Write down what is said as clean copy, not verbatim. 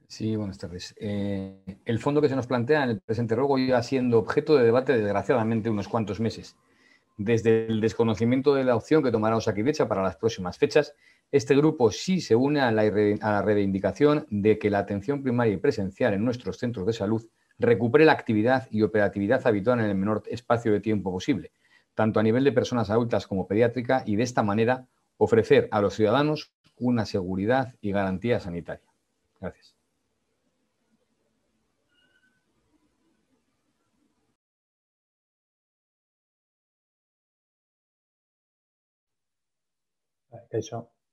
Sí, buenas tardes. El fondo que se nos plantea en el presente ruego lleva siendo objeto de debate desgraciadamente unos cuantos meses. Desde el desconocimiento de la opción que tomará Osakidetza para las próximas fechas, este grupo sí se une a la reivindicación de que la atención primaria y presencial en nuestros centros de salud recupere la actividad y operatividad habitual en el menor espacio de tiempo posible, tanto a nivel de personas adultas como pediátrica, y de esta manera ofrecer a los ciudadanos una seguridad y garantía sanitaria. Gracias. Eso.